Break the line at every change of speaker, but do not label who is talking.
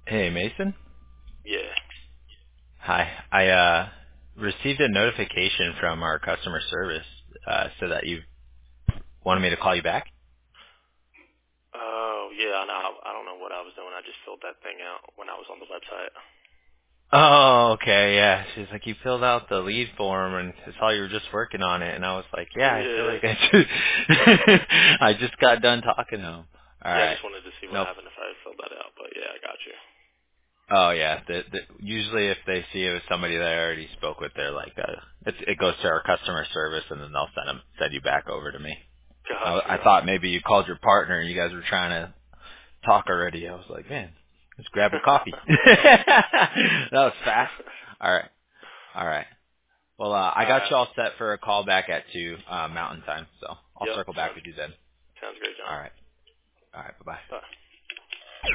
Hey, Mason.
Yeah.
Hi. I received a notification from our customer service so that you wanted me to call you back.
Oh, yeah. No, I don't know what I was doing. I just filled that thing out when I was on the website.
Oh, okay, yeah. She's like, you filled out the lead form, and I saw you were just working on it, and I was like, yeah, I feel
Yeah.
like I just, I just got done talking to him. All
Yeah, I
right.
just wanted to see what
Nope.
happened if I filled that out. But yeah, I got you.
Oh yeah. Usually, if they see it was somebody that I already spoke with, they're like, it goes to our customer service, and then they'll send you back over to me.
Got
I
you.
thought maybe you called your partner and you guys were trying to talk already. I was like, man, let's grab a coffee. That was fast. All right. All right. Well, I
All
got
right.
you all set for a call back at 2 Mountain Time, so I'll
Yep.
circle back with you then.
Sounds great, John.
All right. All right. Bye-bye.
Bye.